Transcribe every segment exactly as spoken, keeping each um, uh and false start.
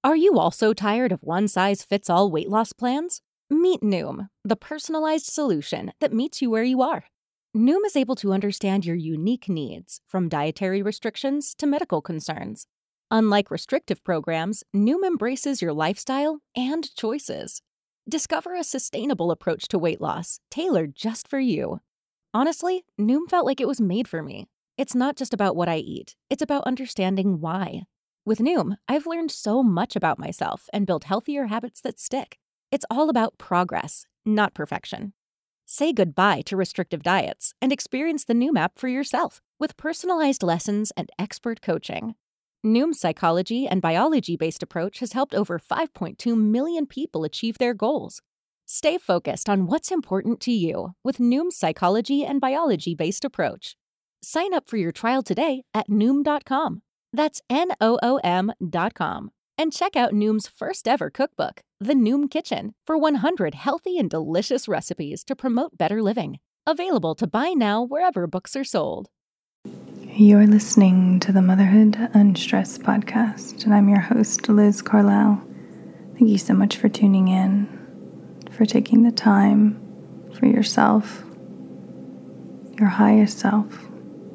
Are you also tired of one-size-fits-all weight loss plans? Meet Noom, the personalized solution that meets you where you are. Noom is able to understand your unique needs, from dietary restrictions to medical concerns. Unlike restrictive programs, Noom embraces your lifestyle and choices. Discover a sustainable approach to weight loss, tailored just for you. Honestly, Noom felt like it was made for me. It's not just about what I eat, it's about understanding why. With Noom, I've learned so much about myself and built healthier habits that stick. It's all about progress, not perfection. Say goodbye to restrictive diets and experience the Noom app for yourself with personalized lessons and expert coaching. Noom's psychology and biology-based approach has helped over five point two million people achieve their goals. Stay focused on what's important to you with Noom's psychology and biology-based approach. Sign up for your trial today at Noom dot com. That's N O O M dot com. And check out Noom's first ever cookbook, The Noom Kitchen, for one hundred healthy and delicious recipes to promote better living. Available to buy now wherever books are sold. You're listening to the Motherhood Unstressed podcast, and I'm your host, Liz Carlisle. Thank you so much for tuning in, for taking the time for yourself, your highest self.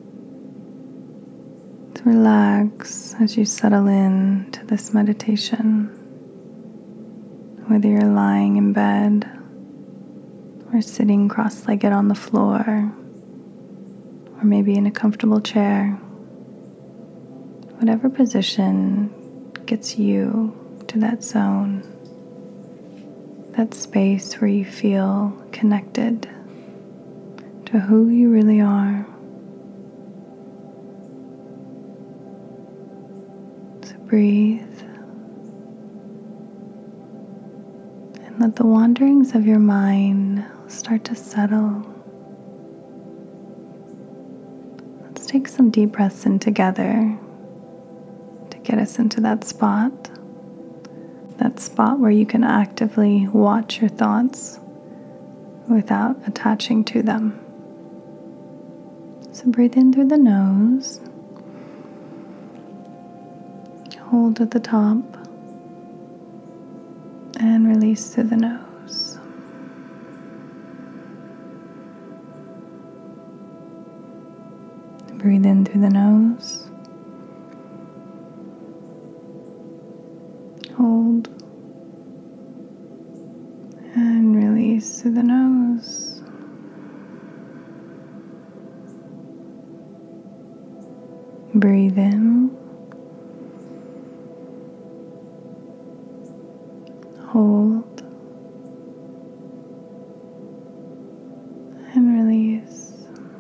To relax as you settle in to this meditation, whether you're lying in bed or sitting cross-legged on the floor, or maybe in a comfortable chair. Whatever position gets you to that zone, that space where you feel connected to who you really are. So breathe and let the wanderings of your mind start to settle. Let's take some deep breaths in together to get us into that spot. That spot where you can actively watch your thoughts without attaching to them. So breathe in through the nose. Hold at the top. And release through the nose. Breathe in through the nose. Hold. And release through the nose. Breathe in. Hold. And release.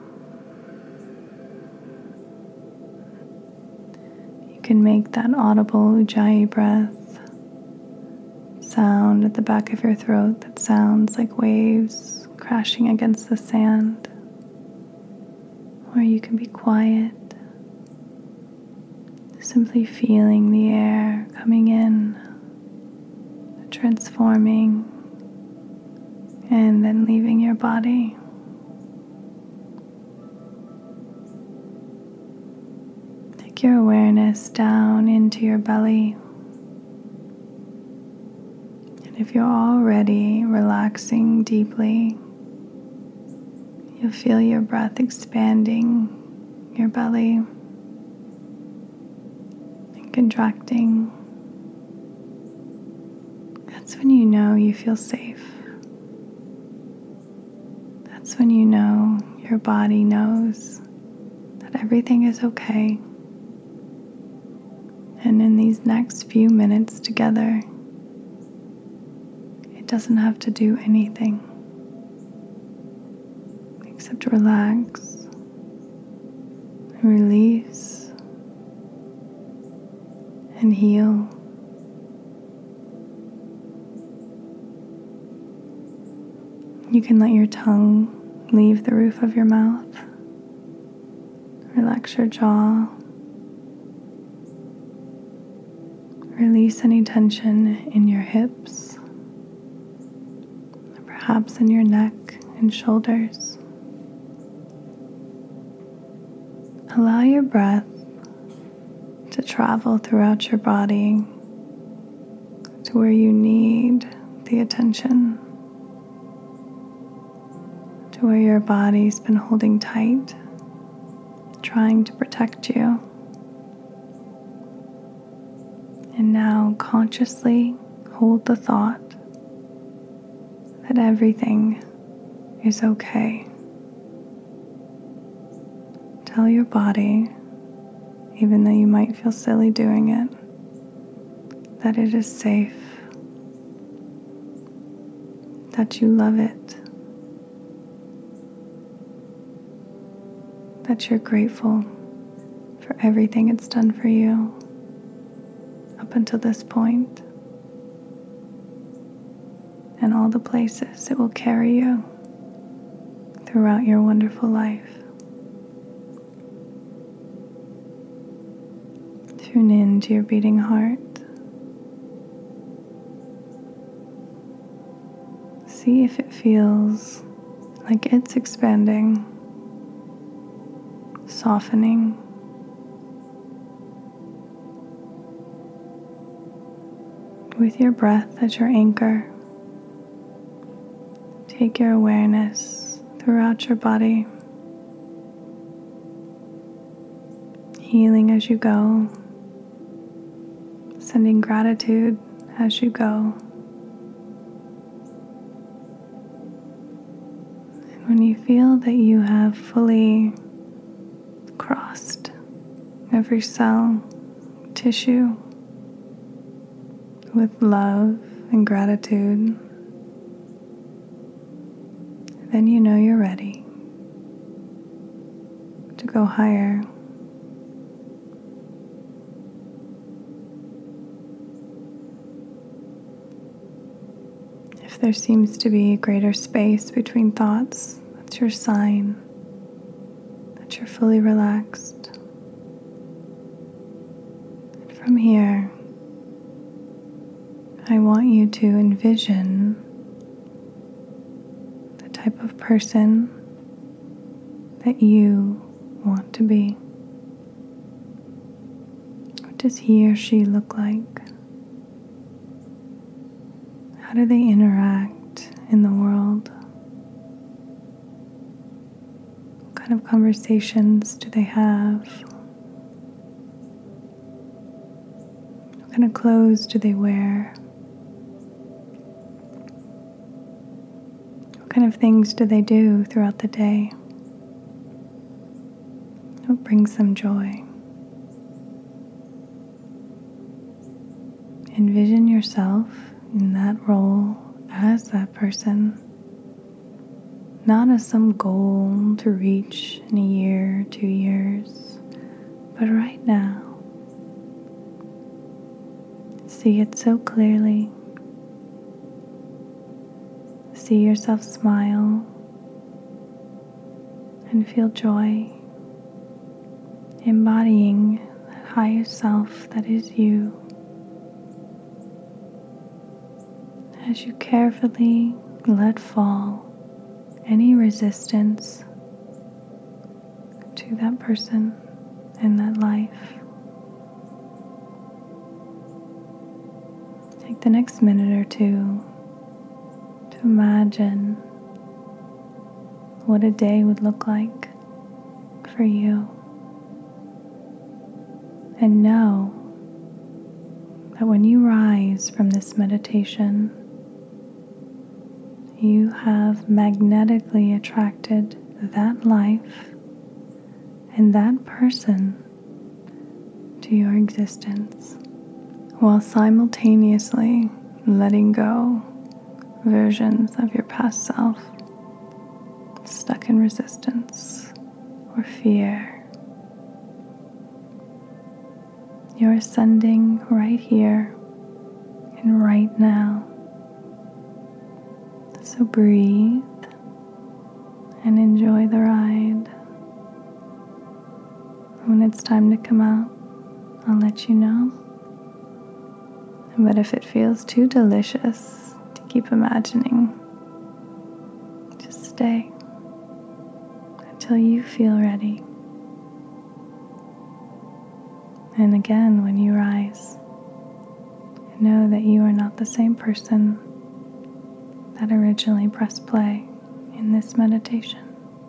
You can make that audible Ujjayi breath sound at the back of your throat that sounds like waves crashing against the sand. Or you can be quiet, simply feeling the air coming in, transforming, and then leaving your body. Take your awareness down into your belly. And if you're already relaxing deeply, you'll feel your breath expanding your belly and contracting. That's when you know you feel safe. That's when you know your body knows that everything is okay. And in these next few minutes together, it doesn't have to do anything except relax and release and heal. You can let your tongue leave the roof of your mouth. Relax your jaw. Release any tension in your hips, or perhaps in your neck and shoulders. Allow your breath to travel throughout your body, to where you need the attention, to where your body's been holding tight, trying to protect you. And now consciously hold the thought that everything is okay. Tell your body, even though you might feel silly doing it, that it is safe, that you love it, that you're grateful for everything it's done for you up until this point, and all the places it will carry you throughout your wonderful life. Tune in to your beating heart. See if it feels like it's expanding, softening. With your breath as your anchor, take your awareness throughout your body, healing as you go, sending gratitude as you go. And when you feel that you have fully crossed every cell, tissue with love and gratitude, then you know you're ready to go higher. If there seems to be a greater space between thoughts, that's your sign that you're fully relaxed. And from here, I want you to envision the type of person that you want to be. What does he or she look like? How do they interact in the world? What kind of conversations do they have? What kind of clothes do they wear? What kind of things do they do throughout the day? What brings them joy? Envision yourself in that role as that person, not as some goal to reach in a year, two years, but right now. See it so clearly. See yourself smile and feel joy, embodying that higher self that is you. As you carefully let fall any resistance to that person and that life. Take the next minute or two to imagine what a day would look like for you, and know that when you rise from this meditation, you have magnetically attracted that life and that person to your existence, while simultaneously letting go versions of your past self stuck in resistance or fear. You're ascending right here and right now. So breathe and enjoy the ride. When it's time to come out, I'll let you know. But if it feels too delicious to keep imagining, just stay until you feel ready. And again, when you rise, Know that you are not the same person that originally pressed play in this meditation.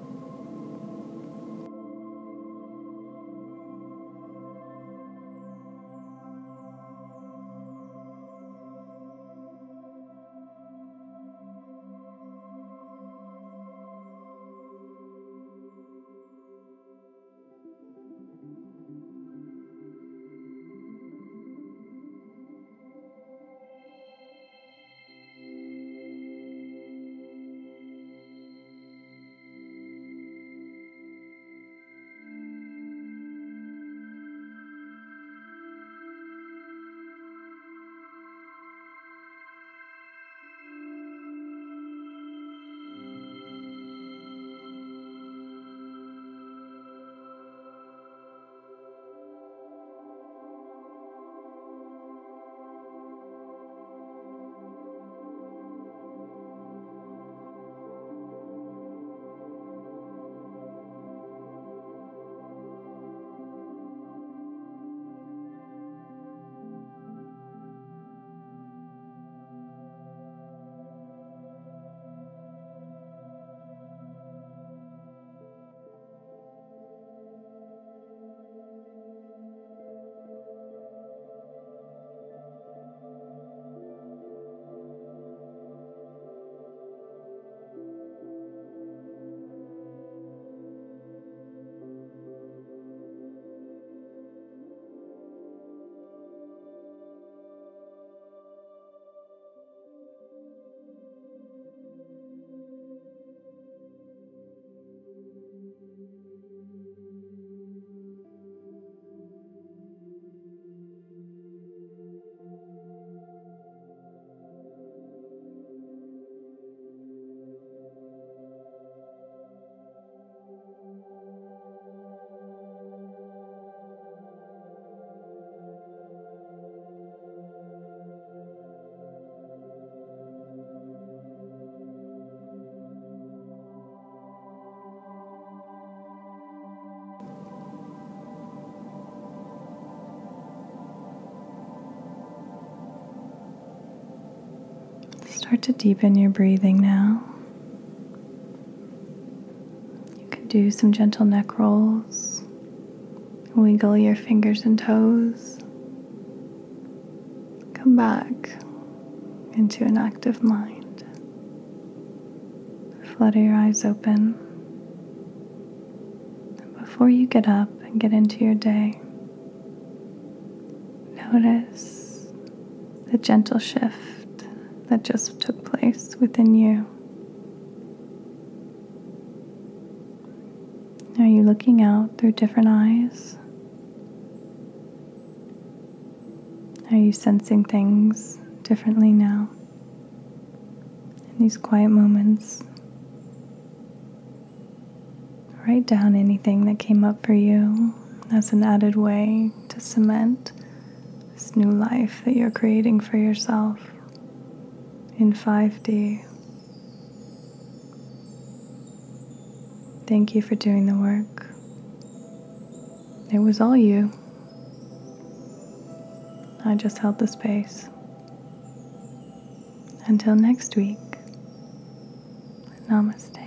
Start to deepen your breathing now. You can do some gentle neck rolls. Wiggle your fingers and toes. Come back into an active mind. Flutter your eyes open. Before you get up and get into your day, notice the gentle shift that just took place within you. Are you looking out through different eyes? Are you sensing things differently now? In these quiet moments, write down anything that came up for you as an added way to cement this new life that you're creating for yourself in five D. Thank you for doing the work. It was all you. I just held the space. Until next week, namaste.